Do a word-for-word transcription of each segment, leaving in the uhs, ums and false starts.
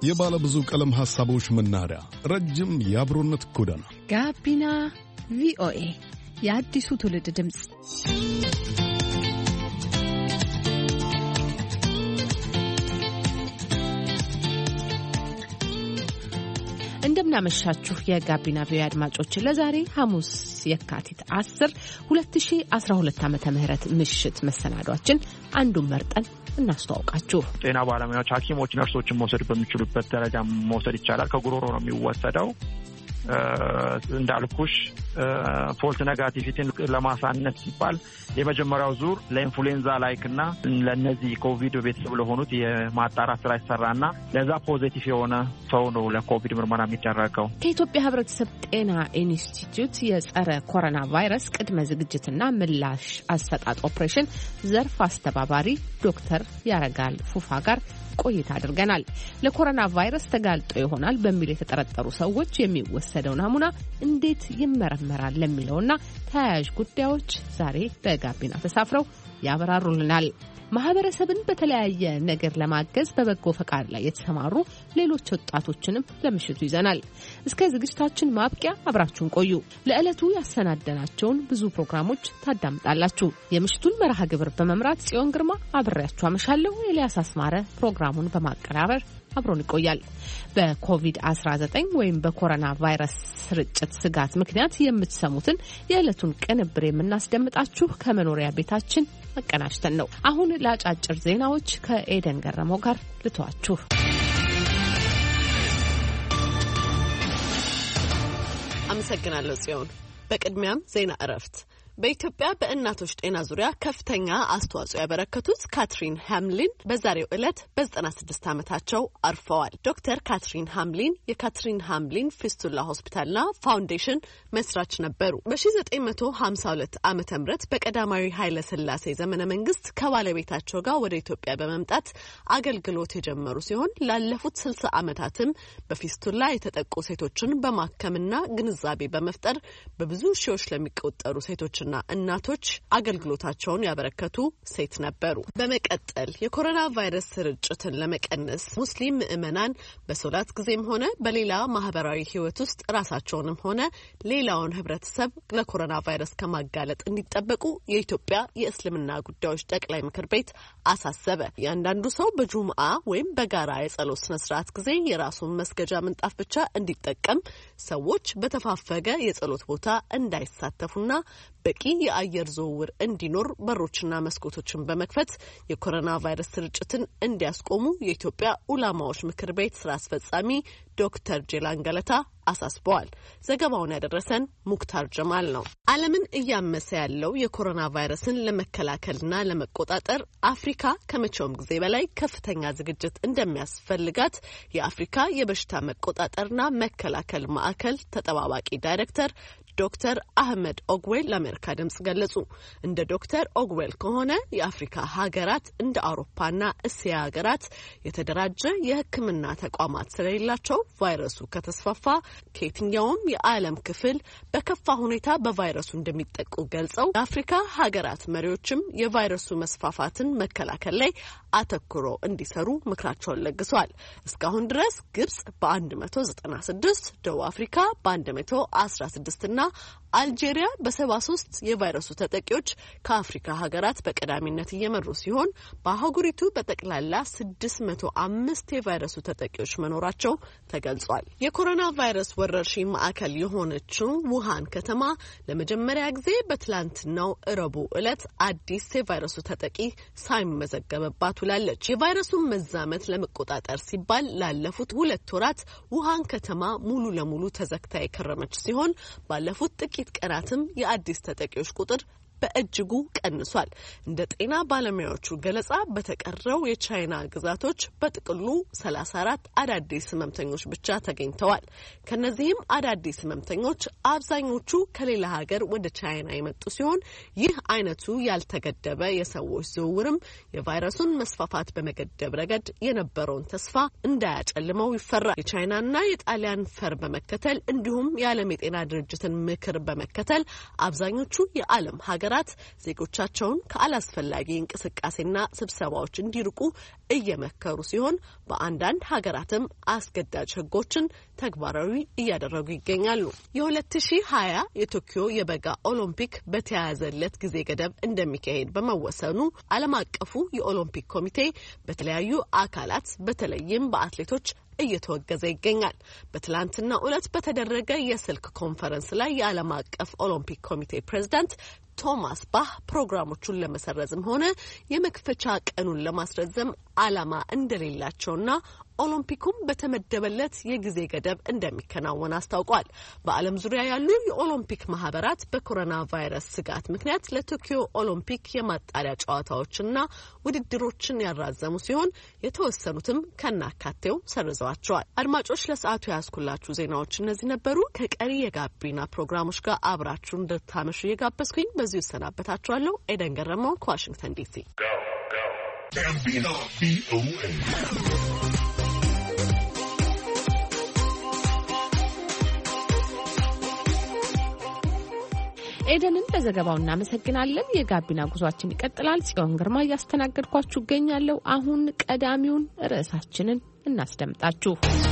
የባለ ብዙ ቀለም ሐሳቦች መናኸሪያ፣ ረጅም የአብሮነት ጎዳና ጋቢና ቪኦኤ የአዲሱ ትውልድ ድምጽ። እንደምናመሻችሁ የጋቢና ቪኦኤ አድማጮች፣ ለዛሬ ሐሙስ የካቲት አስር ሁለት ሺህ አስራ ሁለት ዓመተ ምህረት ምሽት መሰናዷችን አንዱን መርጠን እናስተዋውቃችሁ። ጤና ባለሙያዎች፣ ሐኪሞች፣ ነርሶችን መውሰድ በሚችሉበት ደረጃ መውሰድ ይቻላል። ከጉሮሮ ነው የሚወሰደው። እንዳልኩሽ ፎልስ ኔጋቲቪቲን ለማሳነስ ሲባል የመጀመሪያው ዙር ለኢንፍሉዌንዛ ላይክና ለነዚህ ኮቪድ ቤተሰብ ለሆኑት የማጣራት ስራ ይሰራና ለዛ ፖዚቲቭ የሆነ ሰው ነው ለኮቪድ ምርመራ የሚደረገው። ከኢትዮጵያ ሕብረተሰብ ጤና ኢንስቲትዩት የጸረ ኮሮና ቫይረስ ቅድመ ዝግጅትና ምላሽ አሰጣጥ ኦፕሬሽን ዘርፍ አስተባባሪ ዶክተር ያረጋል ፉፋ ጋር ቆይታ አድርገናል። ለኮሮና ቫይረስ ተጋልጦ ይሆናል በሚል የተጠረጠሩ ሰዎች የሚወሰደው ናሙና እንዴት ይመረመራል ለሚለውና ተያያዥ ጉዳዮች ዛሬ በጋቢና ተሳፍረው ያበራሩልናል። ማህበረሰብን በተለያየ ነገር ለማገዝ በበጎ ፈቃድ ላይ የተሰማሩ ሌሎች ወጣቶችንም ለምሽቱ ይዘናል። እስከ ዝግጅታችን ማብቂያ አብራችሁን ቆዩ። ለዕለቱ ያሰናደናቸውን ብዙ ፕሮግራሞች ታዳምጣላችሁ። የምሽቱን መርሃ ግብር በመምራት ጽዮን ግርማ አብሬያችሁ አመሻለሁ። ኤልያስ አስማረ ፕሮግራሙን በማቀራበር አብሮን ይቆያል። በኮቪድ አስራ ዘጠኝ ወይም በኮሮና ቫይረስ ስርጭት ስጋት ምክንያት የምትሰሙትን የዕለቱን ቅንብር የምናስደምጣችሁ ከመኖሪያ ቤታችን መቀናጅተን ነው። አሁን ለአጫጭር ዜናዎች ከኤደን ገረመው ጋር ልተዋችሁ። አመሰግናለሁ ጽዮን። በቅድሚያም ዜና እረፍት። በኢትዮጵያ በእናቶች ጤና ዙሪያ ከፍተኛ አስተዋጽኦ ያበረከቱት ካትሪን ሃምሊን በዛሬው ዕለት በዘጠና ስድስት ዓመታቸው አርፈዋል። ዶክተር ካትሪን ሃምሊን የካትሪን ሃምሊን ፊስቱላ ሆስፒታልና ፋውንዴሽን መስራች ነበሩ። በ1952 ዓመተ ምህረት በቀዳማዊ ኃይለ ሥላሴ ዘመነ መንግስት ከባለቤታቸው ጋር ወደ ኢትዮጵያ በመምጣት አገልግሎት የጀመሩ ሲሆን ላለፉት ስልሳ ዓመታትም በፊስቱላ የተጠቁ ሴቶችን በማከምና ግንዛቤ በመፍጠር በብዙ ሺዎች ለሚቆጠሩ ሴቶች ና እናቶች አገልግሎታቸውን ያበረከቱ ሴት ነበሩ። በመቀጠል የኮሮና ቫይረስ ስርጭትን ለመቀነስ ሙስሊም ምዕመናን በሶላት ጊዜም ሆነ በሌላ ማህበራዊ ህይወት ውስጥ ራሳቸውንም ሆነ ሌላውን ህብረተሰብ ለኮሮና ቫይረስ ከማጋለጥ እንዲጠበቁ የኢትዮጵያ የእስልምና ጉዳዮች ጠቅላይ ምክር ቤት አሳሰበ። ያንዳንዱ ሰው በጁምዓ ወይም በጋራ የጸሎት ስነ ስርዓት ጊዜ የራሱን መስገጃ ምንጣፍ ብቻ እንዲጠቀም፣ ሰዎች በተፋፈገ የጸሎት ቦታ እንዳይሳተፉና በቂ የአየር ዝውውር እንዲኖር በሮችና መስኮቶችን በመክፈት የኮሮና ቫይረስ ስርጭትን እንዲያስቆሙ የኢትዮጵያ ኡላማዎች ምክር ቤት ስራ አስፈጻሚ ዶክተር ጄላን ገለታ አሳስበዋል። ዘገባውን ያደረሰን ሙክታር ጀማል ነው። ዓለምን እያመሰ ያለው የኮሮና ቫይረስን ለመከላከልና ለመቆጣጠር አፍሪካ ከመቼውም ጊዜ በላይ ከፍተኛ ዝግጅት እንደሚያስፈልጋት የአፍሪካ የበሽታ መቆጣጠርና መከላከል ማዕከል ተጠባባቂ ዳይሬክተር ዶክተር አህመድ ኦግዌል ለአሜሪካ ድምጽ ገለጹ። እንደ ዶክተር ኦግዌል ከሆነ የአፍሪካ ሀገራት እንደ አውሮፓና እስያ ሀገራት የተደራጀ የሕክምና ተቋማት ስለሌላቸው ቫይረሱ ከተስፋፋ ከየትኛውም የዓለም ክፍል በከፋ ሁኔታ በቫይረሱ እንደሚጠቁ ገልጸው የአፍሪካ ሀገራት መሪዎችም የቫይረሱ መስፋፋትን መከላከል ላይ አተኩሮ እንዲሰሩ ምክራቸውን ለግሰዋል። እስካሁን ድረስ ግብጽ በአንድ መቶ ዘጠና ስድስት፣ ደቡብ አፍሪካ በአንድ መቶ አስራ ስድስት እና አልጄሪያ በሰባ ሶስት የቫይረሱ ተጠቂዎች ከአፍሪካ ሀገራት በቀዳሚነት እየመሩ ሲሆን በአህጉሪቱ በጠቅላላ ስድስት መቶ አምስት የቫይረሱ ተጠቂዎች መኖራቸው ተገልጿል። የኮሮና ቫይረስ ወረርሽኝ ማዕከል የሆነችው ውሃን ከተማ ለመጀመሪያ ጊዜ በትላንትናው ረቡዕ ዕለት አዲስ የቫይረሱ ተጠቂ ሳይመዘገብባት ውላለች። የቫይረሱን መዛመት ለመቆጣጠር ሲባል ላለፉት ሁለት ወራት ውሃን ከተማ ሙሉ ለሙሉ ተዘግታ የከረመች ሲሆን ባለፉት ጥቂት ቀናትም የአዲስ ተጠቂዎች ቁጥር በእጅጉ ቀንሷል። እንደ ጤና ባለሙያዎቹ ገለጻ በተቀረው የቻይና ግዛቶች በጥቅሉ ሰላሳ አራት አዳዲስ ህመምተኞች ብቻ ተገኝተዋል። ከነዚህም አዳዲስ ህመምተኞች አብዛኞቹ ከሌላ ሀገር ወደ ቻይና የመጡ ሲሆን ይህ አይነቱ ያልተገደበ የሰዎች ዝውውርም የቫይረሱን መስፋፋት በመገደብ ረገድ የነበረውን ተስፋ እንዳያጨልመው ይፈራል። የቻይናና የጣሊያን ፈር በመከተል እንዲሁም የዓለም የጤና ድርጅትን ምክር በመከተል አብዛኞቹ የዓለም ሀገራት ሀገራት ዜጎቻቸውን ከአላስፈላጊ እንቅስቃሴና ስብሰባዎች እንዲርቁ እየመከሩ ሲሆን በአንዳንድ ሀገራትም አስገዳጅ ህጎችን ተግባራዊ እያደረጉ ይገኛሉ። የ2020 የቶኪዮ የበጋ ኦሎምፒክ በተያያዘለት ጊዜ ገደብ እንደሚካሄድ በመወሰኑ ዓለም አቀፉ የኦሎምፒክ ኮሚቴ በተለያዩ አካላት በተለይም በአትሌቶች እየተወገዘ ይገኛል። በትላንትና ዕለት በተደረገ የስልክ ኮንፈረንስ ላይ የዓለም አቀፍ ኦሎምፒክ ኮሚቴ ፕሬዝዳንት ቶማስ ባህ ፕሮግራሞቹን ለመሰረዝም ሆነ የመክፈቻ ቀኑን ለማስረዘም ዓላማ እንደሌላቸውና ኦሎምፒኩም በተመደበለት የጊዜ ገደብ እንደሚከናወን አስታውቋል። በዓለም ዙሪያ ያሉ የኦሎምፒክ ማህበራት በኮሮና ቫይረስ ስጋት ምክንያት ለቶኪዮ ኦሎምፒክ የማጣሪያ ጨዋታዎችና ውድድሮችን ያራዘሙ ሲሆን የተወሰኑትም ከናካቴው ሰርዘዋቸዋል። አድማጮች ለሰዓቱ ያስኩላችሁ ዜናዎች እነዚህ ነበሩ። ከቀሪ የጋቢና ፕሮግራሞች ጋር አብራችሁ እንድታመሹ እየጋበዝኩኝ በዚሁ እሰናበታችኋለሁ። ኤደን ገረመው ከዋሽንግተን ዲሲ። ኤደንን ለዘገባው እናመሰግናለን። የጋቢና ጉዟችን ይቀጥላል። ጽዮን ግርማ እያስተናገድኳችሁ እገኛለሁ። አሁን ቀዳሚውን ርዕሳችንን እናስደምጣችሁ።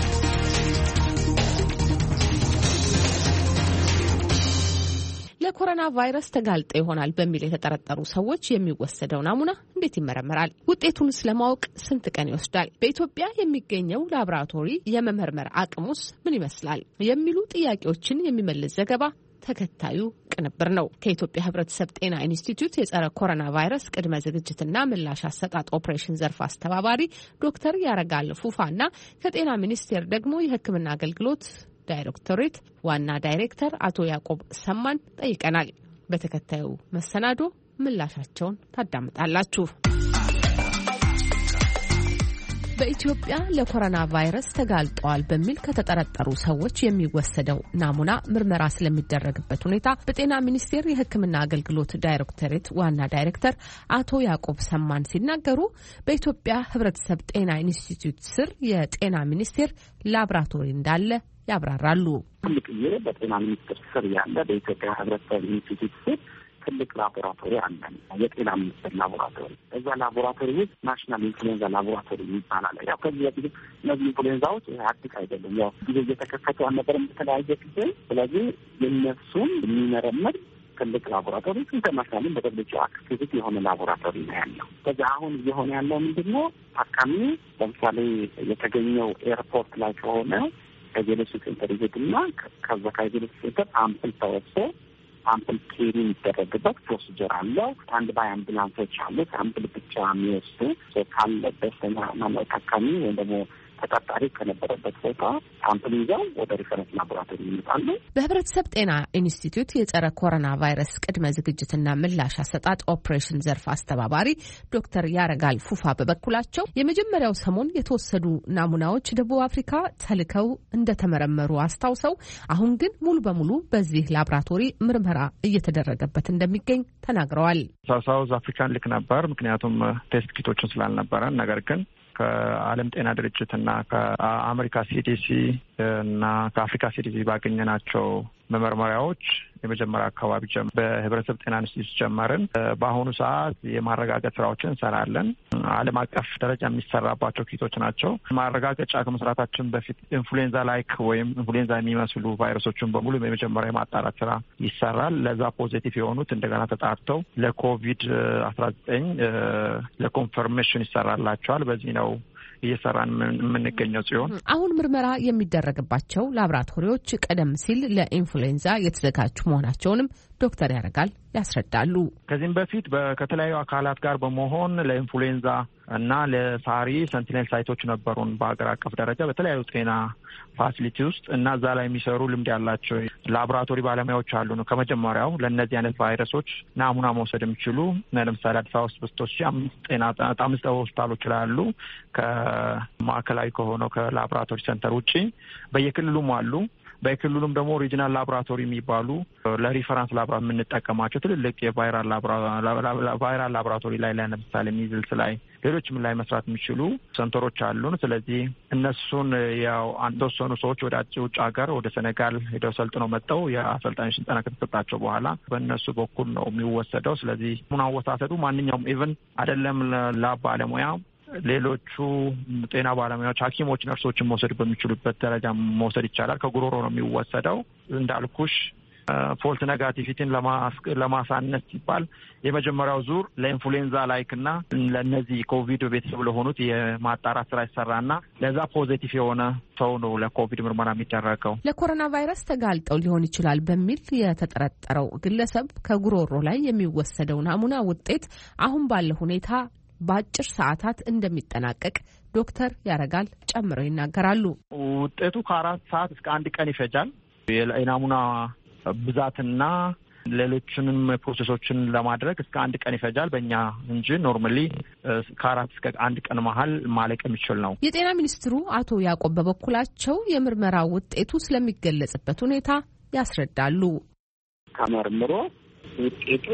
ለኮሮና ቫይረስ ተጋልጠው ይሆናል በሚል የተጠረጠሩ ሰዎች የሚወሰደው ናሙና እንዴት ይመረመራል? ውጤቱንስ ለማወቅ ስንት ቀን ይወስዳል? በኢትዮጵያ የሚገኘው ላቦራቶሪ የመመርመር አቅሙስ ምን ይመስላል? የሚሉ ጥያቄዎችን የሚመልስ ዘገባ ተከታዩ ቅንብር ነው። ከኢትዮጵያ ሕብረተሰብ ጤና ኢንስቲትዩት የጸረ ኮሮና ቫይረስ ቅድመ ዝግጅትና ምላሽ አሰጣጥ ኦፕሬሽን ዘርፍ አስተባባሪ ዶክተር ያረጋል ፉፋና ከጤና ሚኒስቴር ደግሞ የሕክምና አገልግሎት ዳይሬክቶሬት ዋና ዳይሬክተር አቶ ያዕቆብ ሰማን ጠይቀናል። በተከታዩ መሰናዶ ምላሻቸውን ታዳምጣላችሁ። በኢትዮጵያ ለኮሮና ቫይረስ ተጋልጠዋል በሚል ከተጠረጠሩ ሰዎች የሚወሰደው ናሙና ምርመራ ስለሚደረግበት ሁኔታ በጤና ሚኒስቴር የሕክምና አገልግሎት ዳይሬክቶሬት ዋና ዳይሬክተር አቶ ያዕቆብ ሰማን ሲናገሩ በኢትዮጵያ ሕብረተሰብ ጤና ኢንስቲትዩት ስር የጤና ሚኒስቴር ላቦራቶሪ እንዳለ ያብራራሉ። ትልቅ በጤና ሚኒስቴር ስር ያለ በኢትዮጵያ ሕብረተሰብ ኢንስቲትዩት ስር ትልቅ ላቦራቶሪ አለን። የጤና ሚኒስቴር ላቦራቶሪ። እዛ ላቦራቶሪ ውስጥ ናሽናል ኢንፍሉዌንዛ ላቦራቶሪ ይባላል። ያው ከዚህ በፊት እነዚህ ኢንፍሉዌንዛዎች አዲስ አይደለም። ያው ጊዜ እየተከፈቱ አልነበረም በተለያየ ጊዜ። ስለዚህ የነሱን የሚመረምር ትልቅ ላቦራቶሪ ኢንተርናሽናልን በደብሊው ኤች ኦ አክቲቪቲ የሆነ ላቦራቶሪ ነው ያለው። ከዚህ አሁን እየሆነ ያለው ምንድን ነው? ታካሚ ለምሳሌ የተገኘው ኤርፖርት ላይ ከሆነ ከጀለሱ ሴንተር ይሄድና ከዛ ከጀለሱ ሴንተር አምፕል ተወስዶ አምፕል ኬሪ የሚደረግበት ፕሮሲጀር አለ። አንድ ባይ አምቡላንሶች አሉ። አምፕል ብቻ የሚወስዱ ካለበት ማነው ታካሚ ወይም ደግሞ ተጠርጣሪ ከነበረበት ቦታ ሳምፕል ይዘው ወደ ሪፈረንስ ላቦራቶሪ ይመጣሉ። በሕብረተሰብ ጤና ኢንስቲትዩት የጸረ ኮሮና ቫይረስ ቅድመ ዝግጅትና ምላሽ አሰጣጥ ኦፕሬሽን ዘርፍ አስተባባሪ ዶክተር ያረጋል ፉፋ በበኩላቸው የመጀመሪያው ሰሞን የተወሰዱ ናሙናዎች ደቡብ አፍሪካ ተልከው እንደተመረመሩ አስታውሰው አሁን ግን ሙሉ በሙሉ በዚህ ላቦራቶሪ ምርመራ እየተደረገበት እንደሚገኝ ተናግረዋል። ሳውዝ አፍሪካን ልክ ነበር፣ ምክንያቱም ቴስት ኪቶችን ስላልነበረን። ነገር ግን ከዓለም ጤና ድርጅት እና ከአሜሪካ ሲዲሲ እና ከአፍሪካ ሲዲሲ ባገኘናቸው መመርመሪያዎች የመጀመሪያ አካባቢ በህብረተሰብ ጤና ኢንስቲትዩት ጀመርን። በአሁኑ ሰዓት የማረጋገጥ ስራዎችን እንሰራለን። ዓለም አቀፍ ደረጃ የሚሰራባቸው ኪቶች ናቸው። ማረጋገጫ ከመስራታችን በፊት ኢንፍሉዌንዛ ላይክ ወይም ኢንፍሉዌንዛ የሚመስሉ ቫይረሶችን በሙሉ የመጀመሪያ የማጣራት ስራ ይሰራል። ለዛ ፖዚቲቭ የሆኑት እንደገና ተጣርተው ለኮቪድ አስራ ዘጠኝ ለኮንፈርሜሽን ይሰራላቸዋል። በዚህ ነው እየሰራን የምንገኘው ሲሆን አሁን ምርመራ የሚደረግባቸው ላቦራቶሪዎች ቀደም ሲል ለኢንፍሉዌንዛ የተዘጋጁ መሆናቸውንም ዶክተር ያረጋል ያስረዳሉ። ከዚህም በፊት ከተለያዩ አካላት ጋር በመሆን ለኢንፍሉዌንዛ እና ለሳሪ ሰንቲኔል ሳይቶች ነበሩን በሀገር አቀፍ ደረጃ በተለያዩ ጤና ፋሲሊቲ ውስጥ እና እዛ ላይ የሚሰሩ ልምድ ያላቸው ላቦራቶሪ ባለሙያዎች አሉ ነው። ከመጀመሪያው ለእነዚህ አይነት ቫይረሶች ናሙና መውሰድ የሚችሉ ለምሳሌ አዲስ አበባ ውስጥ በስቶች አምስት ጤና አምስት ሆስፒታሎች ላይ አሉ። ከማዕከላዊ ከሆነው ከላቦራቶሪ ሴንተር ውጪ በየክልሉም አሉ። በክልሉም ደግሞ ሪጂናል ላቦራቶሪ የሚባሉ ለሪፈረንስ ላብራ የምንጠቀማቸው ትልልቅ የቫይራል ቫይራል ላቦራቶሪ ላይ ላይ ለምሳሌ ሚዝልስ ላይ ሌሎችም ላይ መስራት የሚችሉ ሰንተሮች አሉን። ስለዚህ እነሱን ያው አንተወሰኑ ሰዎች ወደ ውጭ ሀገር ወደ ሴኔጋል ሄደው ሰልጥነው መጥተው የአሰልጣኞች ስልጠና ከተሰጣቸው በኋላ በእነሱ በኩል ነው የሚወሰደው። ስለዚህ ሙን አወሳሰዱ ማንኛውም ኢቭን አይደለም ላብ ባለሙያ ሌሎቹ ጤና ባለሙያዎች ሐኪሞች ነርሶችን መውሰድ በሚችሉበት ደረጃ መውሰድ ይቻላል። ከጉሮሮ ነው የሚወሰደው። እንዳልኩሽ ፎልስ ኔጋቲቪቲን ለማሳነስ ሲባል የመጀመሪያው ዙር ለኢንፍሉዌንዛ ላይክና ለነዚህ ኮቪድ ቤተሰብ ለሆኑት የማጣራት ስራ ይሰራና ለዛ ፖዚቲቭ የሆነ ሰው ነው ለኮቪድ ምርመራ የሚደረገው። ለኮሮና ቫይረስ ተጋልጠው ሊሆን ይችላል በሚል የተጠረጠረው ግለሰብ ከጉሮሮ ላይ የሚወሰደው ናሙና ውጤት አሁን ባለው ሁኔታ በአጭር ሰዓታት እንደሚጠናቀቅ ዶክተር ያረጋል ጨምረው ይናገራሉ። ውጤቱ ከአራት ሰዓት እስከ አንድ ቀን ይፈጃል። የናሙና ብዛትና ሌሎችንም ፕሮሰሶችን ለማድረግ እስከ አንድ ቀን ይፈጃል በእኛ እንጂ ኖርማሊ ከአራት እስከ አንድ ቀን መሀል ማለቅ የሚችል ነው። የጤና ሚኒስትሩ አቶ ያዕቆብ በበኩላቸው የምርመራ ውጤቱ ስለሚገለጽበት ሁኔታ ያስረዳሉ። ተመርምሮ ውጤቱ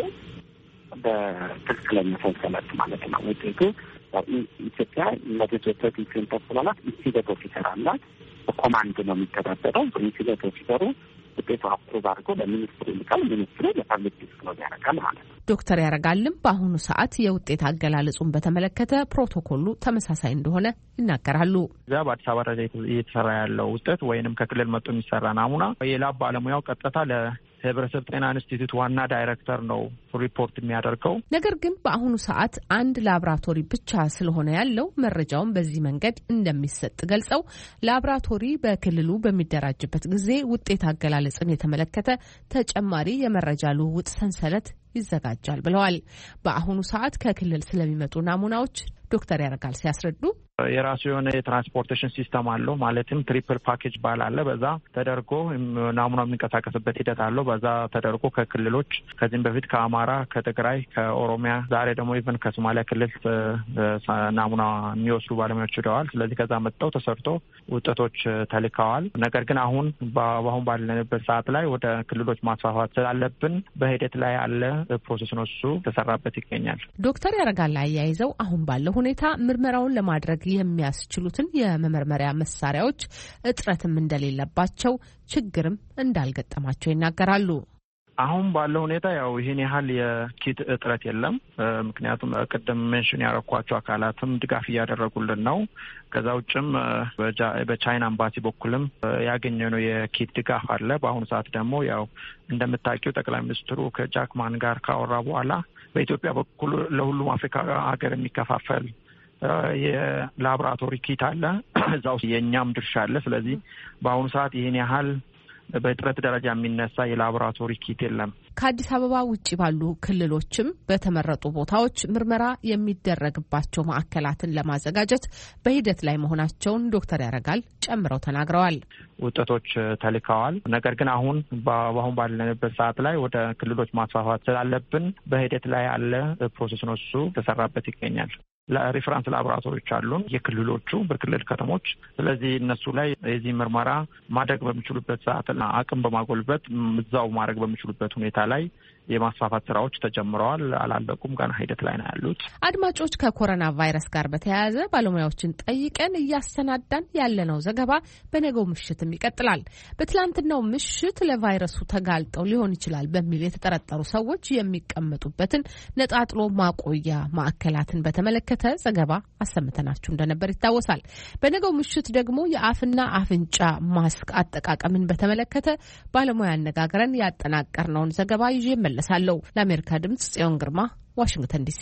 በትክክለኛ ሰንሰለት ማለት ነው። ውጤቱ ኢትዮጵያ ለተጀተት ኢንፌንተር ስላላት ኢንሲደንት ኦፊሰር አላት። በኮማንድ ነው የሚተዳደረው። ኢንሲደንት ኦፊሰሩ ውጤቱ አፕሩቭ አድርጎ ለሚኒስትሩ ይልካል። ሚኒስትሩ ለፓብሊክ ዲስክሎዝ ያደርጋል ማለት ነው። ዶክተር ያረጋልም በአሁኑ ሰዓት የውጤት አገላለጹን በተመለከተ ፕሮቶኮሉ ተመሳሳይ እንደሆነ ይናገራሉ። እዚያ በአዲስ አበባ ደረጃ እየተሰራ ያለው ውጤት ወይንም ከክልል መጥቶ የሚሰራ ናሙና የላብ ባለሙያው ቀጥታ ለህብረተሰብ ጤና ኢንስቲትዩት ዋና ዳይሬክተር ነው ሪፖርት የሚያደርገው። ነገር ግን በአሁኑ ሰዓት አንድ ላብራቶሪ ብቻ ስለሆነ ያለው መረጃውን በዚህ መንገድ እንደሚሰጥ ገልጸው ላብራቶሪ በክልሉ በሚደራጅበት ጊዜ ውጤት አገላለጽን የተመለከተ ተጨማሪ የመረጃ ልውውጥ ሰንሰለት ይዘጋጃል ብለዋል። በአሁኑ ሰዓት ከክልል ስለሚመጡ ናሙናዎች ዶክተር ያረጋል ሲያስረዱ የራሱ የሆነ የትራንስፖርቴሽን ሲስተም አለው። ማለትም ትሪፕል ፓኬጅ ባል አለ። በዛ ተደርጎ ናሙና የሚንቀሳቀስበት ሂደት አለው። በዛ ተደርጎ ከክልሎች ከዚህም በፊት ከአማራ፣ ከትግራይ፣ ከኦሮሚያ ዛሬ ደግሞ ኢቨን ከሶማሊያ ክልል ናሙና የሚወስዱ ባለሙያዎች ሄደዋል። ስለዚህ ከዛ መጥተው ተሰርቶ ውጤቶች ተልከዋል። ነገር ግን አሁን በአሁን ባለንበት ሰዓት ላይ ወደ ክልሎች ማስፋፋት ስላለብን በሂደት ላይ ያለ ፕሮሰስ ነው። እሱ ተሰራበት ይገኛል። ዶክተር ያረጋል አያይዘው አሁን ባለው ሁኔታ ምርመራውን ለማድረግ የሚያስችሉትን የመመርመሪያ መሳሪያዎች እጥረትም እንደሌለባቸው ችግርም እንዳልገጠማቸው ይናገራሉ። አሁን ባለው ሁኔታ ያው ይህን ያህል የኪት እጥረት የለም። ምክንያቱም ቅድም ሜንሽን ያረኳቸው አካላትም ድጋፍ እያደረጉልን ነው። ከዛ ውጭም በቻይና ኤምባሲ በኩልም ያገኘነው የኪት ድጋፍ አለ። በአሁኑ ሰዓት ደግሞ ያው እንደምታውቂው ጠቅላይ ሚኒስትሩ ከጃክማን ጋር ካወራ በኋላ በኢትዮጵያ በኩል ለሁሉም አፍሪካ ሀገር የሚከፋፈል የላቦራቶሪ ኪት አለ። እዛ ውስጥ የእኛም ድርሻ አለ። ስለዚህ በአሁኑ ሰዓት ይህን ያህል በጥረት ደረጃ የሚነሳ የላቦራቶሪ ኪት የለም። ከአዲስ አበባ ውጭ ባሉ ክልሎችም በተመረጡ ቦታዎች ምርመራ የሚደረግባቸው ማዕከላትን ለማዘጋጀት በሂደት ላይ መሆናቸውን ዶክተር ያረጋል ጨምረው ተናግረዋል። ውጤቶች ተልከዋል። ነገር ግን አሁን በአሁን ባለንበት ሰዓት ላይ ወደ ክልሎች ማስፋፋት ስላለብን በሂደት ላይ ያለ ፕሮሰስ ነው። እሱ ተሰራበት ይገኛል። ለሪፈረንስ ላቦራቶሪዎች አሉን የክልሎቹ በክልል ከተሞች። ስለዚህ እነሱ ላይ የዚህ ምርመራ ማድረግ በሚችሉበት ሰዓትና አቅም በማጎልበት እዛው ማድረግ በሚችሉበት ሁኔታ ላይ የማስፋፋት ስራዎች ተጀምረዋል። አላለቁም፣ ገና ሂደት ላይ ነው ያሉት። አድማጮች፣ ከኮሮና ቫይረስ ጋር በተያያዘ ባለሙያዎችን ጠይቀን እያሰናዳን ያለነው ዘገባ በነገው ምሽትም ይቀጥላል። በትላንትናው ምሽት ለቫይረሱ ተጋልጠው ሊሆን ይችላል በሚል የተጠረጠሩ ሰዎች የሚቀመጡበትን ነጣጥሎ ማቆያ ማዕከላትን በተመለከተ ዘገባ አሰምተናችሁ እንደነበር ይታወሳል። በነገው ምሽት ደግሞ የአፍና አፍንጫ ማስክ አጠቃቀምን በተመለከተ ባለሙያ አነጋግረን ያጠናቀርነውን ዘገባ ይዤ መለሳለሁ። ለአሜሪካ ድምጽ ጽዮን ግርማ፣ ዋሽንግተን ዲሲ።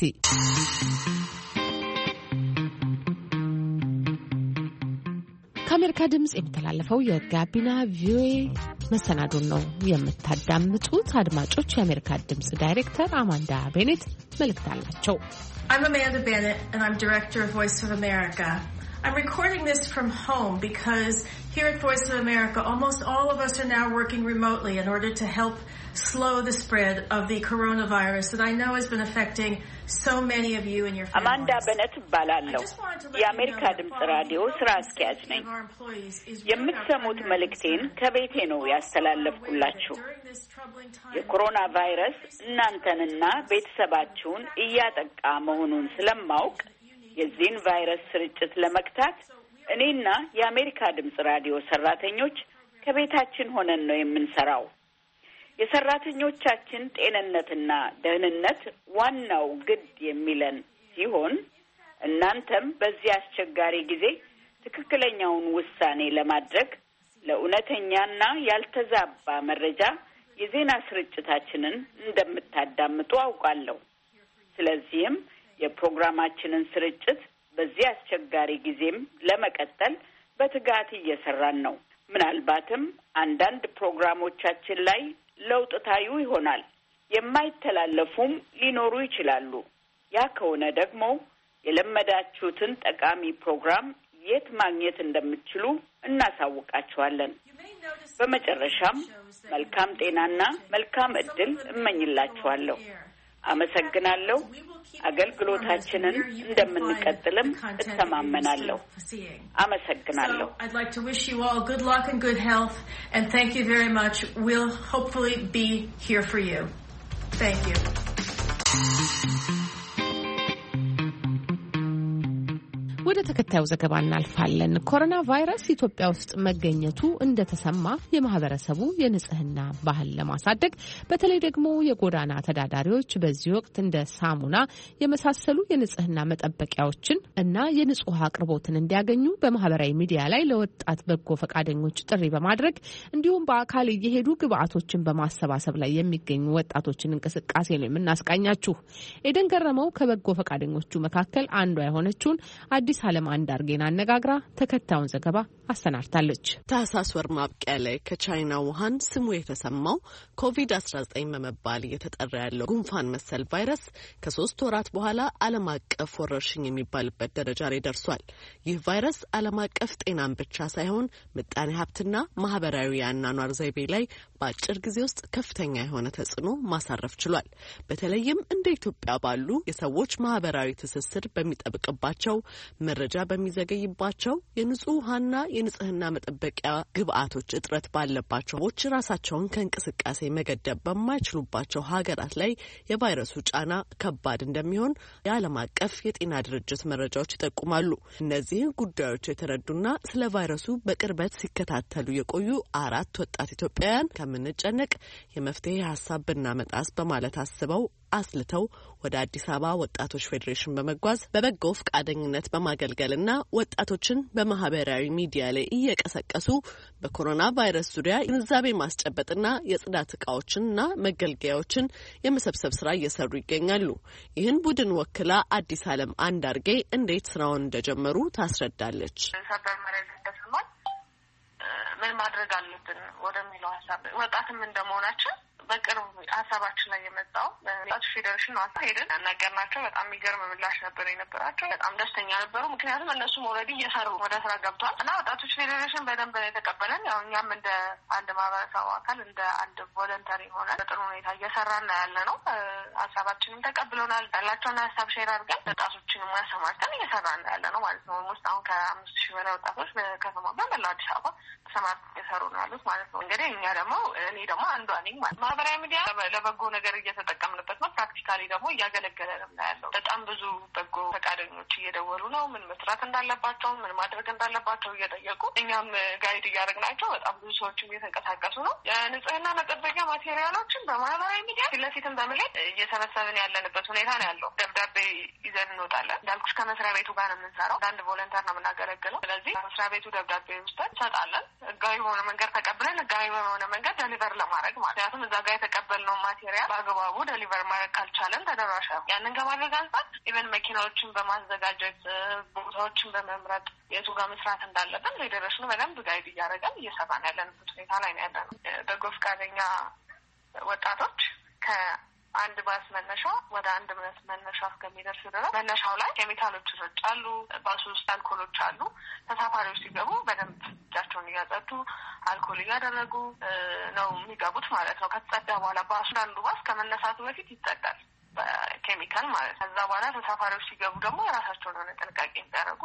ከአሜሪካ ድምጽ የሚተላለፈው የጋቢና ቪኦኤ መሰናዶን ነው የምታዳምጡት። አድማጮች፣ የአሜሪካ ድምጽ ዳይሬክተር አማንዳ ቤኔት መልእክት አላቸው። I'm Amanda Bennett and I'm director of Voice of America. I'm recording this from home because here at Voice of America, almost all of us are now working remotely in order to help slow the spread of the coronavirus that I know has been affecting so many of you and your families. Amanda Bennett ባላለሁ የአሜሪካ ድምጽ ራዲዮ ስራ አስኪያጅ ነኝ። የምትሰሙት መልእክቴን ከቤቴ ነው ያስተላለፍኩላችሁ። የኮሮና ቫይረስ እናንተንና ቤተሰባችሁን እያጠቃ መሆኑን ስለማውቅ የዚህን ቫይረስ ስርጭት ለመክታት እኔና የአሜሪካ ድምጽ ራዲዮ ሰራተኞች ከቤታችን ሆነን ነው የምንሰራው። የሰራተኞቻችን ጤንነትና ደህንነት ዋናው ግድ የሚለን ሲሆን እናንተም በዚህ አስቸጋሪ ጊዜ ትክክለኛውን ውሳኔ ለማድረግ ለእውነተኛና ያልተዛባ መረጃ የዜና ስርጭታችንን እንደምታዳምጡ አውቃለሁ። ስለዚህም የፕሮግራማችንን ስርጭት በዚህ አስቸጋሪ ጊዜም ለመቀጠል በትጋት እየሰራን ነው። ምናልባትም አንዳንድ ፕሮግራሞቻችን ላይ ለውጥ ታዩ ይሆናል። የማይተላለፉም ሊኖሩ ይችላሉ። ያ ከሆነ ደግሞ የለመዳችሁትን ጠቃሚ ፕሮግራም የት ማግኘት እንደምትችሉ እናሳውቃችኋለን። በመጨረሻም መልካም ጤናና መልካም ዕድል እመኝላችኋለሁ። አመሰግናለሁ። አገልግሎታችንን እንደምንቀጥልም እተማመናለሁ። አመሰግናለሁ። I'd like to wish you all good luck and good health and thank you very much. We'll hopefully be here for you. Thank you. ወደ ተከታዩ ዘገባ እናልፋለን። ኮሮና ቫይረስ ኢትዮጵያ ውስጥ መገኘቱ እንደተሰማ የማህበረሰቡ የንጽህና ባህል ለማሳደግ በተለይ ደግሞ የጎዳና ተዳዳሪዎች በዚህ ወቅት እንደ ሳሙና የመሳሰሉ የንጽህና መጠበቂያዎችን እና የንጹህ ውሃ አቅርቦትን እንዲያገኙ በማህበራዊ ሚዲያ ላይ ለወጣት በጎ ፈቃደኞች ጥሪ በማድረግ እንዲሁም በአካል እየሄዱ ግብአቶችን በማሰባሰብ ላይ የሚገኙ ወጣቶችን እንቅስቃሴ ነው የምናስቃኛችሁ። ኤደን ገረመው ከበጎ ፈቃደኞቹ መካከል አንዷ የሆነችውን አዲስ ዓለም አንዳርጌን አነጋግራ ተከታዩን ዘገባ አሰናድታለች። ታህሳስ ወር ማብቂያ ላይ ከቻይና ውሃን ስሙ የተሰማው ኮቪድ አስራ ዘጠኝ በመባል እየተጠራ ያለው ጉንፋን መሰል ቫይረስ ከሶስት ወራት በኋላ ዓለም አቀፍ ወረርሽኝ የሚባልበት ደረጃ ላይ ደርሷል። ይህ ቫይረስ ዓለም አቀፍ ጤናን ብቻ ሳይሆን ምጣኔ ሀብትና ማህበራዊ የአኗኗር ዘይቤ ላይ በአጭር ጊዜ ውስጥ ከፍተኛ የሆነ ተጽዕኖ ማሳረፍ ችሏል። በተለይም እንደ ኢትዮጵያ ባሉ የሰዎች ማህበራዊ ትስስር በሚጠብቅባቸው መረጃ በሚዘገይባቸው የንጹህ ውሃና የንጽህና መጠበቂያ ግብአቶች እጥረት ባለባቸው ሰዎች ራሳቸውን ከእንቅስቃሴ መገደብ በማይችሉባቸው ሀገራት ላይ የቫይረሱ ጫና ከባድ እንደሚሆን የዓለም አቀፍ የጤና ድርጅት መረጃዎች ይጠቁማሉ። እነዚህን ጉዳዮች የተረዱና ስለ ቫይረሱ በቅርበት ሲከታተሉ የቆዩ አራት ወጣት ኢትዮጵያውያን ከምንጨነቅ የመፍትሄ ሀሳብ ብናመጣስ በማለት አስበው አስልተው ወደ አዲስ አበባ ወጣቶች ፌዴሬሽን በመጓዝ በበጎ ፈቃደኝነት በማገልገልና ወጣቶችን በማህበራዊ ሚዲያ ላይ እየቀሰቀሱ በኮሮና ቫይረስ ዙሪያ ግንዛቤ ማስጨበጥና የጽዳት እቃዎችንና መገልገያዎችን የመሰብሰብ ስራ እየሰሩ ይገኛሉ። ይህን ቡድን ወክላ አዲስ ዓለም አንዳርጌ እንዴት ስራውን እንደጀመሩ ታስረዳለች። ምን ማድረግ አለብን ወደሚለው ሀሳብ ወጣትም እንደመሆናችን በቅርብ ሀሳባችን ላይ የመጣው ወጣቶች ፌዴሬሽን ነው። ሄደን ነገርናቸው። በጣም የሚገርም ምላሽ ነበር የነበራቸው። በጣም ደስተኛ ነበሩ። ምክንያቱም እነሱም ኦልሬዲ እየሰሩ ወደ ስራ ገብቷል እና ወጣቶች ፌዴሬሽን በደንብ ነው የተቀበለን። ያው እኛም እንደ አንድ ማህበረሰቡ አካል እንደ አንድ ቮለንተሪ ሆነ በጥሩ ሁኔታ እየሰራን ያለ ነው። ሀሳባችንም ተቀብለናል። ያላቸውን ሀሳብ ሼር አድርገን ወጣቶችንም ያሰማርተን እየሰራን ያለ ነው ማለት ነው። ውስጥ አሁን ከአምስት ሺህ በላይ ወጣቶች በከተማ በመላው አዲስ አበባ ተሰማርተው እየሰሩ ነው ያሉት ማለት ነው። እንግዲህ እኛ ደግሞ እኔ ደግሞ አንዷ ነኝ ማለት ማህበራዊ ሚዲያ ለበጎ ነገር እየተጠቀምንበት ነው። ፕራክቲካሊ ደግሞ እያገለገለንም ነው ያለው። በጣም ብዙ በጎ ፈቃደኞች እየደወሉ ነው ምን መስራት እንዳለባቸው ምን ማድረግ እንዳለባቸው እየጠየቁ እኛም ጋይድ እያደረግናቸው በጣም ብዙ ሰዎችም እየተንቀሳቀሱ ነው። የንጽህና መጠበቂያ ማቴሪያሎችን በማህበራዊ ሚዲያ ፊት ለፊትም በመሄድ እየሰበሰብን ያለንበት ሁኔታ ነው ያለው። ደብዳቤ ይዘን እንወጣለን። እንዳልኩሽ ከመስሪያ ቤቱ ጋር ነው የምንሰራው። አንድ ቮለንተር ነው የምናገለግለው። ስለዚህ መስሪያ ቤቱ ደብዳቤ ውስጠን እንሰጣለን። ህጋዊ በሆነ መንገድ ተቀብለን ህጋዊ በሆነ መንገድ ደሊቨር ለማድረግ ማለት ምክንያቱም እዛ ጋር የተቀበልነው ማቴሪያል በአግባቡ ደሊቨር ማድረግ ካልቻለን ተደራሽ ያንን ከማድረግ አንጻር ኢቨን መኪናዎችን በማዘጋጀት ቦታዎችን በመምረጥ የቱ ጋር መስራት እንዳለብን ፌዴሬሽኑ በደንብ ጋይድ እያደረገን እየሰራን ያለንበት ሁኔታ ላይ ነው ያለነው። በጎ ፈቃደኛ ወጣቶች ከ አንድ ባስ መነሻ ወደ አንድ ባስ መነሻ እስከሚደርስ ድረስ መነሻው ላይ ኬሚካሎች ይረጫሉ። ባሱ ውስጥ አልኮሎች አሉ። ተሳፋሪዎች ሲገቡ በደንብ እጃቸውን እያጸዱ አልኮል እያደረጉ ነው የሚገቡት ማለት ነው። ከተጸዳ በኋላ ባሱ አንዱ ባስ ከመነሳቱ በፊት ይጸዳል በኬሚካል ማለት ነው። ከዛ በኋላ ተሳፋሪዎች ሲገቡ ደግሞ የራሳቸውን ሆነ ጥንቃቄ እንዲያደርጉ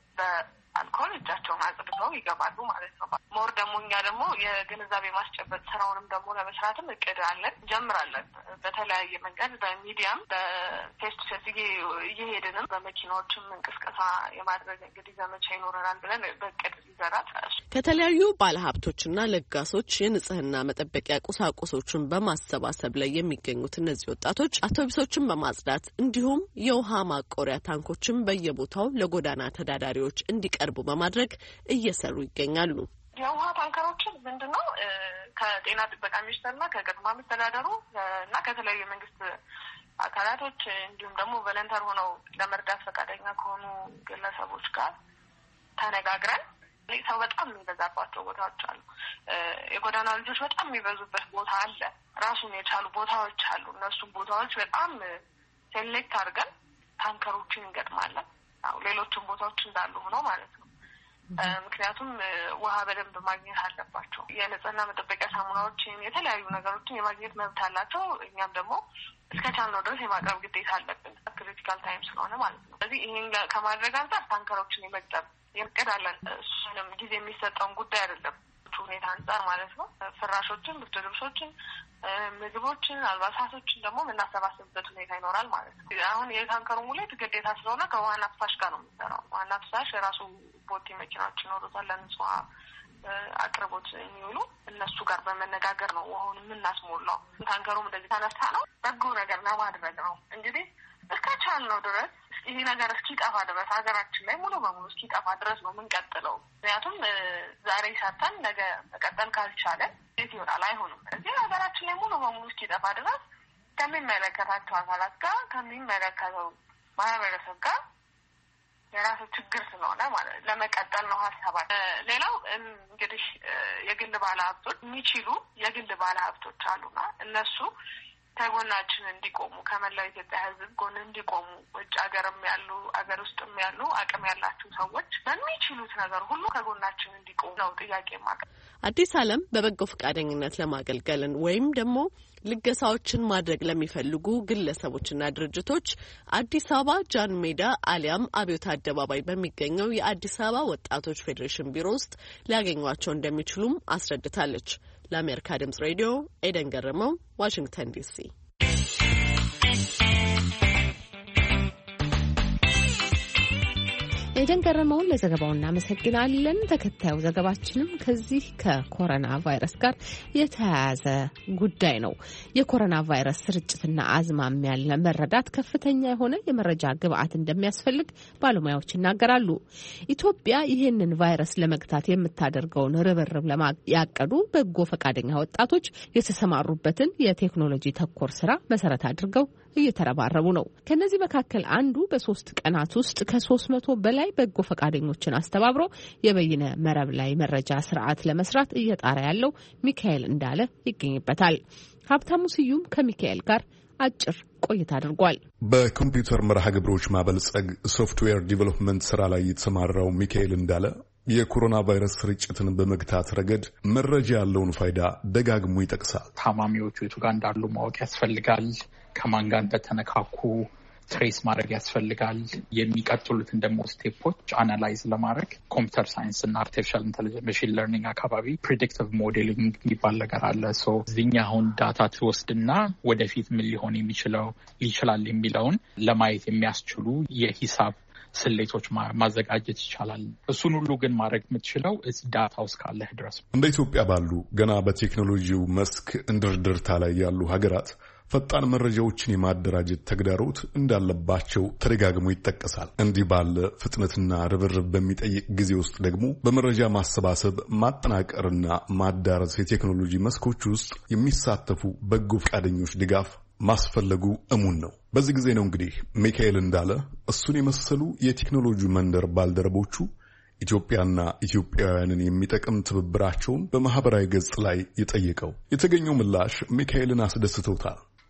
በአልኮል እጃቸውን አጽድተው ይገባሉ ማለት ነው። ሞር ደግሞ እኛ ደግሞ የግንዛቤ ማስጨበጥ ስራውንም ደግሞ ለመስራትም እቅድ አለን፣ እንጀምራለን። በተለያየ መንገድ በሚዲያም በፌስ ቱ ፌስ እየሄድንም በመኪናዎችም እንቅስቃሴ የማድረግ እንግዲህ ዘመቻ ይኖረናል ብለን በእቅድ ይዘራል። ከተለያዩ ባለሀብቶችና ለጋሶች የንጽህና መጠበቂያ ቁሳቁሶችን በማሰባሰብ ላይ የሚገኙት እነዚህ ወጣቶች አውቶቡሶችን በማጽዳት እንዲሁም የውሃ ማቆሪያ ታንኮችን በየቦታው ለጎዳና ተዳዳሪዎች እንዲቀርቡ በማድረግ እየሰሩ ይገኛሉ። የውሃ ታንከሮችን ምንድነው ከጤና ጥበቃ ሚኒስቴርና ከከተማ መስተዳደሩ እና ከተለያዩ የመንግስት አካላቶች እንዲሁም ደግሞ ቮለንተር ሆነው ለመርዳት ፈቃደኛ ከሆኑ ግለሰቦች ጋር ተነጋግረን ሰው በጣም የሚበዛባቸው ቦታዎች አሉ። የጎዳና ልጆች በጣም የሚበዙበት ቦታ አለ። ራሱን የቻሉ ቦታዎች አሉ። እነሱም ቦታዎች በጣም ሴሌክት አድርገን ታንከሮችን እንገጥማለን። ሌሎችም ቦታዎች እንዳሉ ሆነው ማለት ነው። ምክንያቱም ውሃ በደንብ ማግኘት አለባቸው። የንጽህና መጠበቂያ ሳሙናዎችን፣ የተለያዩ ነገሮችን የማግኘት መብት አላቸው። እኛም ደግሞ እስከቻልነው ድረስ የማቅረብ ግዴታ አለብን፣ ክሪቲካል ታይም ስለሆነ ማለት ነው። ስለዚህ ይሄን ከማድረግ አንጻር ታንከሮችን የመግጠም እንቀዳለን። እሱንም ጊዜ የሚሰጠውን ጉዳይ አይደለም ሁኔታ አንጻር ማለት ነው። ፍራሾችን፣ ብርድ ልብሶችን፣ ምግቦችን፣ አልባሳቶችን ደግሞ የምናሰባስብበት ሁኔታ ይኖራል ማለት ነው። አሁን የታንከሩ ሙሌት ግዴታ ስለሆነ ከዋና ፍሳሽ ጋር ነው የምንሰራው። ዋና ፍሳሽ የራሱ ቦቴ መኪናዎች ይኖሩታል ለንጽዋ አቅርቦት የሚውሉ እነሱ ጋር በመነጋገር ነው ውሃውን የምናስሞላው። ታንከሩም እንደዚህ ተነሳ ነው በጎ ነገር ለማድረግ ነው እንግዲህ እስከቻልነው ድረስ ይሄ ነገር እስኪጠፋ ድረስ ሀገራችን ላይ ሙሉ በሙሉ እስኪጠፋ ድረስ ነው የምንቀጥለው። ምክንያቱም ዛሬ ሰርተን ነገ መቀጠል ካልቻለ የት ይሆናል? አይሆንም። እዚህ ሀገራችን ላይ ሙሉ በሙሉ እስኪጠፋ ድረስ ከሚመለከታቸው አካላት ጋር ከሚመለከተው ማህበረሰብ ጋር የራሱ ችግር ስለሆነ ማለት ለመቀጠል ነው ሀሳባል። ሌላው እንግዲህ የግል ባለሀብቶች የሚችሉ የግል ባለሀብቶች አሉና እነሱ ከጎናችን እንዲቆሙ ከመላው ኢትዮጵያ ሕዝብ ጎን እንዲቆሙ ውጭ ሀገርም ያሉ ሀገር ውስጥም ያሉ አቅም ያላቸው ሰዎች በሚችሉት ነገር ሁሉ ከጎናችን እንዲቆሙ ነው ጥያቄ ማቀ አዲስ ዓለም በበጎ ፈቃደኝነት ለማገልገልን ወይም ደግሞ ልገሳዎችን ማድረግ ለሚፈልጉ ግለሰቦችና ድርጅቶች አዲስ አበባ ጃን ሜዳ አሊያም አብዮት አደባባይ በሚገኘው የአዲስ አበባ ወጣቶች ፌዴሬሽን ቢሮ ውስጥ ሊያገኟቸው እንደሚችሉም አስረድታለች። ለአሜሪካ ድምጽ ሬዲዮ ኤደን ገረመው፣ ዋሽንግተን ዲሲ። ኤደን ገረመውን ለዘገባው እናመሰግናለን። ተከታዩ ዘገባችንም ከዚህ ከኮሮና ቫይረስ ጋር የተያያዘ ጉዳይ ነው። የኮሮና ቫይረስ ስርጭትና አዝማሚያን ለመረዳት ከፍተኛ የሆነ የመረጃ ግብዓት እንደሚያስፈልግ ባለሙያዎች ይናገራሉ። ኢትዮጵያ ይህንን ቫይረስ ለመግታት የምታደርገውን ርብርብ ያቀዱ በጎ ፈቃደኛ ወጣቶች የተሰማሩበትን የቴክኖሎጂ ተኮር ስራ መሰረት አድርገው እየተረባረቡ ነው። ከነዚህ መካከል አንዱ በሶስት ቀናት ውስጥ ከሶስት መቶ በላይ በጎ ፈቃደኞችን አስተባብሮ የበይነ መረብ ላይ መረጃ ስርዓት ለመስራት እየጣረ ያለው ሚካኤል እንዳለ ይገኝበታል። ሀብታሙ ስዩም ከሚካኤል ጋር አጭር ቆይታ አድርጓል። በኮምፒውተር መርሃ ግብሮች ማበልጸግ ሶፍትዌር ዲቨሎፕመንት ስራ ላይ የተሰማራው ሚካኤል እንዳለ የኮሮና ቫይረስ ስርጭትን በመግታት ረገድ መረጃ ያለውን ፋይዳ ደጋግሞ ይጠቅሳል። ታማሚዎቹ የቱ ጋር እንዳሉ ማወቅ ያስፈልጋል። ከማን ጋር እንደተነካኩ ትሬስ ማድረግ ያስፈልጋል። የሚቀጥሉትን ደግሞ ስቴፖች አናላይዝ ለማድረግ ኮምፒውተር ሳይንስ እና አርቲፊሻል ኢንተለጀንስ ማሽን ለርኒንግ አካባቢ ፕሬዲክቲቭ ሞዴሊንግ የሚባል ነገር አለ። ሶ እዚህኛ አሁን ዳታ ትወስድና ወደፊት ምን ሊሆን የሚችለው ይችላል የሚለውን ለማየት የሚያስችሉ የሂሳብ ስሌቶች ማዘጋጀት ይቻላል። እሱን ሁሉ ግን ማድረግ የምትችለው እዚህ ዳታ ውስጥ ካለህ ድረስ። እንደ ኢትዮጵያ ባሉ ገና በቴክኖሎጂው መስክ እንድርድርታ ላይ ያሉ ሀገራት ፈጣን መረጃዎችን የማደራጀት ተግዳሮት እንዳለባቸው ተደጋግሞ ይጠቀሳል። እንዲህ ባለ ፍጥነትና ርብርብ በሚጠይቅ ጊዜ ውስጥ ደግሞ በመረጃ ማሰባሰብ፣ ማጠናቀርና ማዳረስ የቴክኖሎጂ መስኮች ውስጥ የሚሳተፉ በጎ ፈቃደኞች ድጋፍ ማስፈለጉ እሙን ነው። በዚህ ጊዜ ነው እንግዲህ ሚካኤል እንዳለ እሱን የመሰሉ የቴክኖሎጂ መንደር ባልደረቦቹ ኢትዮጵያና ኢትዮጵያውያንን የሚጠቅም ትብብራቸውን በማህበራዊ ገጽ ላይ የጠየቀው። የተገኘው ምላሽ ሚካኤልን አስደስቶታል።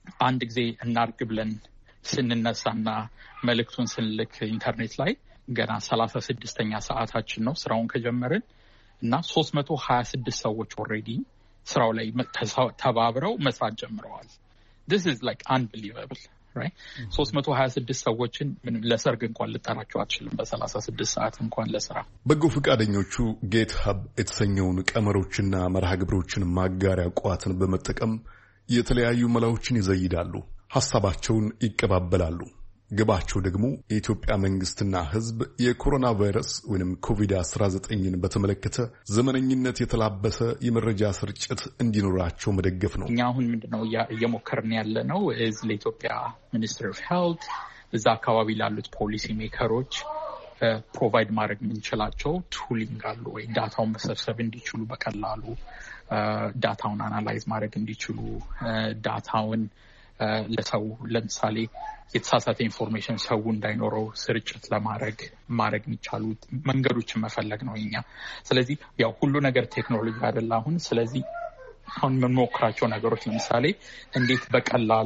አንድ ጊዜ እናርግ ብለን ስንነሳና መልእክቱን ስንልክ ኢንተርኔት ላይ ገና ሰላሳ ስድስተኛ ሰዓታችን ነው ስራውን ከጀመርን እና ሶስት መቶ ሀያ ስድስት ሰዎች ኦልሬዲ ስራው ላይ ተባብረው መስራት ጀምረዋል። this is like unbelievable right ሶስት መቶ ሀያ ስድስት ሰዎችን ምን ለሰርግ እንኳን ልጠራቸው አትችልም በሰላሳ ስድስት ሰዓት እንኳን ለስራ። በጎ ፈቃደኞቹ ጌት ሀብ የተሰኘውን ቀመሮችና መርሃ ግብሮችን ማጋሪያ ቋትን በመጠቀም የተለያዩ መላዎችን ይዘይዳሉ፣ ሐሳባቸውን ይቀባበላሉ። ግባቸው ደግሞ የኢትዮጵያ መንግስትና ህዝብ የኮሮና ቫይረስ ወይንም ኮቪድ አስራ ዘጠኝን በተመለከተ ዘመነኝነት የተላበሰ የመረጃ ስርጭት እንዲኖራቸው መደገፍ ነው። እኛ አሁን ምንድነው እየሞከርን ያለ ነው እዝ ለኢትዮጵያ ሚኒስትሪ ኦፍ ሄልት እዛ አካባቢ ላሉት ፖሊሲ ሜከሮች ፕሮቫይድ ማድረግ የምንችላቸው ቱሊንግ አሉ ወይ ዳታውን መሰብሰብ እንዲችሉ በቀላሉ ዳታውን አናላይዝ ማድረግ እንዲችሉ ዳታውን ለሰው ለምሳሌ የተሳሳተ ኢንፎርሜሽን ሰው እንዳይኖረው ስርጭት ለማድረግ ማድረግ የሚቻሉ መንገዶችን መፈለግ ነው እኛ። ስለዚህ ያው ሁሉ ነገር ቴክኖሎጂ አይደለ አሁን። ስለዚህ አሁን የምንሞክራቸው ነገሮች ለምሳሌ እንዴት በቀላሉ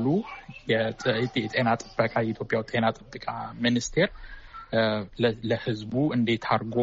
የጤና ጥበቃ የኢትዮጵያ ጤና ጥበቃ ሚኒስቴር ለህዝቡ እንዴት አድርጎ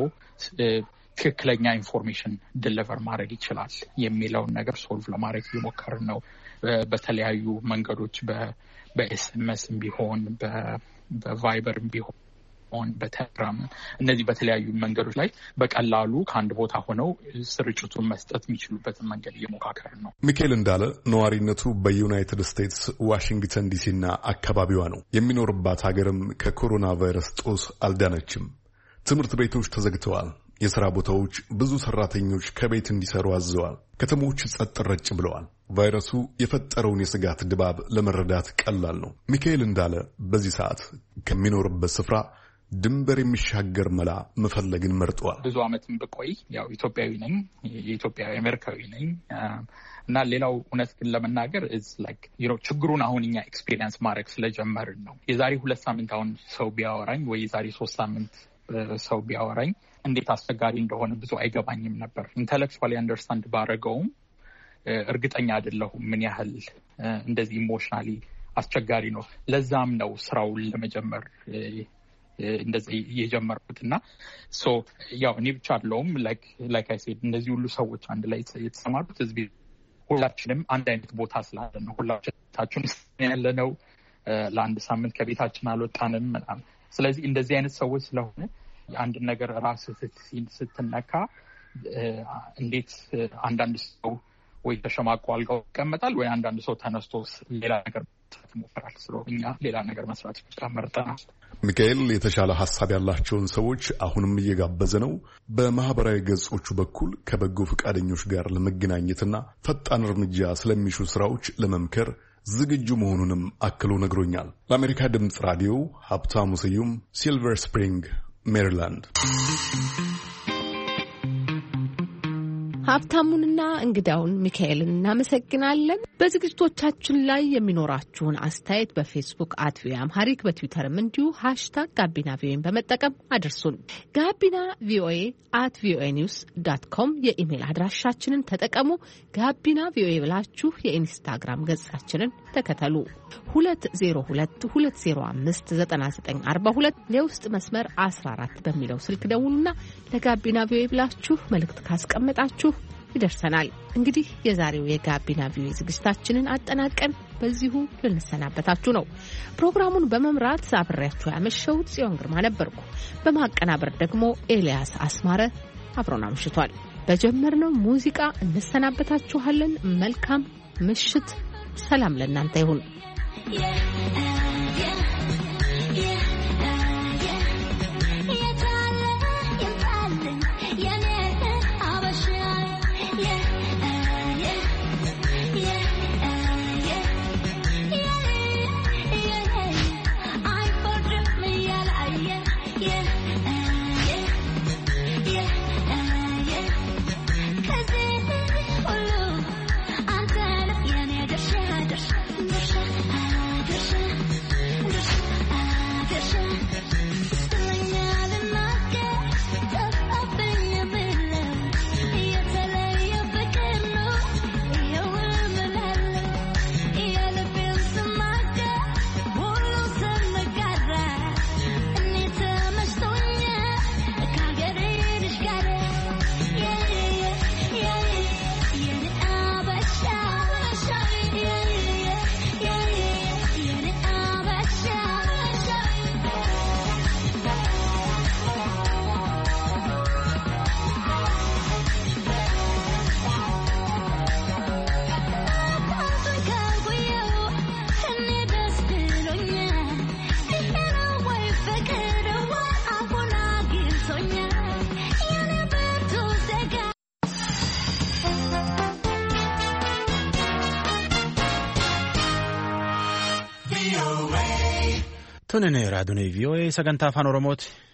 ትክክለኛ ኢንፎርሜሽን ዲሊቨር ማድረግ ይችላል የሚለውን ነገር ሶልቭ ለማድረግ እየሞከርን ነው። በተለያዩ መንገዶች በኤስኤምኤስም ቢሆን በቫይበርም ቢሆን በቴሌግራም እነዚህ በተለያዩ መንገዶች ላይ በቀላሉ ከአንድ ቦታ ሆነው ስርጭቱን መስጠት የሚችሉበትን መንገድ እየሞካከርን ነው። ሚካኤል እንዳለ ነዋሪነቱ በዩናይትድ ስቴትስ ዋሽንግተን ዲሲና አካባቢዋ ነው። የሚኖርባት ሀገርም ከኮሮና ቫይረስ ጦስ አልዳነችም። ትምህርት ቤቶች ተዘግተዋል። የሥራ ቦታዎች ብዙ ሰራተኞች ከቤት እንዲሰሩ አዘዋል። ከተሞች ጸጥ ረጭ ብለዋል። ቫይረሱ የፈጠረውን የስጋት ድባብ ለመረዳት ቀላል ነው። ሚካኤል እንዳለ በዚህ ሰዓት ከሚኖርበት ስፍራ ድንበር የሚሻገር መላ መፈለግን መርጧል። ብዙ ዓመትም ብቆይ ያው ኢትዮጵያዊ ነኝ፣ የኢትዮጵያ አሜሪካዊ ነኝ እና ሌላው እውነት ግን ለመናገር is like you know ችግሩን አሁን እኛ ኤክስፒሪየንስ ማድረግ ስለጀመርን ነው። የዛሬ ሁለት ሳምንት አሁን ሰው ቢያወራኝ ወይ የዛሬ ሶስት ሳምንት ሰው ቢያወራኝ እንዴት አስቸጋሪ እንደሆነ ብዙ አይገባኝም ነበር። ኢንተሌክቹዋሊ አንደርስታንድ ባረገውም እርግጠኛ አይደለሁም ምን ያህል እንደዚህ ኢሞሽናሊ አስቸጋሪ ነው። ለዛም ነው ስራውን ለመጀመር እንደዚህ የጀመርኩትና ሶ ያው እኔ ብቻ አይደለሁም ላይክ ላይክ አይ ሴድ እነዚህ ሁሉ ሰዎች አንድ ላይ የተሰማሩት እዚህ ሁላችንም አንድ አይነት ቦታ ስላለ ነው። ሁላችንም ያለ ነው ለአንድ ሳምንት ከቤታችን አልወጣንም ምናምን። ስለዚህ እንደዚህ አይነት ሰዎች ስለሆነ አንድ ነገር ራስ ስትነካ እንዴት አንዳንድ ሰው ወይ ተሸማቆ አልጋው ይቀመጣል ወይ አንዳንድ ሰው ተነስቶ ሌላ ነገር ይሞክራል። ስለዚህ እኛ ሌላ ነገር መስራት መርጠናል። ሚካኤል የተሻለ ሐሳብ ያላቸውን ሰዎች አሁንም እየጋበዘ ነው። በማህበራዊ ገጾቹ በኩል ከበጎ ፈቃደኞች ጋር ለመገናኘትና ፈጣን እርምጃ ስለሚሹ ስራዎች ለመምከር ዝግጁ መሆኑንም አክሎ ነግሮኛል። ለአሜሪካ ድምፅ ራዲዮ ሀብታሙ ስዩም ሲልቨር ስፕሪንግ ሜሪላንድ። ሀብታሙንና እንግዳውን ሚካኤልን እናመሰግናለን። በዝግጅቶቻችን ላይ የሚኖራችሁን አስተያየት በፌስቡክ አት ቪኦኤ አምሃሪክ በትዊተርም እንዲሁ ሃሽታግ ጋቢና ቪኦኤን በመጠቀም አድርሱን። ጋቢና ቪኦኤ አት ቪኦኤ ኒውስ ዶት ኮም የኢሜል አድራሻችንን ተጠቀሙ። ጋቢና ቪኦኤ ብላችሁ የኢንስታግራም ገጻችንን ተከተሉ። ሁለት ዜሮ ሁለት ሁለት ዜሮ አምስት ዘጠና ዘጠኝ አርባ ሁለት የውስጥ መስመር አስራ አራት በሚለው ስልክ ደውሉና ለጋቢና ቪኦኤ ብላችሁ መልእክት ካስቀመጣችሁ ይደርሰናል። እንግዲህ የዛሬው የጋቢና ቪኦኤ ዝግጅታችንን አጠናቀን በዚሁ ልንሰናበታችሁ ነው። ፕሮግራሙን በመምራት አብሬያችሁ ያመሸሁት ጽዮን ግርማ ነበርኩ። በማቀናበር ደግሞ ኤልያስ አስማረ አብሮን አምሽቷል። በጀመርነው ሙዚቃ እንሰናበታችኋለን። መልካም ምሽት። ሰላም ለእናንተ ይሁን። Just Tunin raadiyoo V O A sagantaa afaan Oromooti.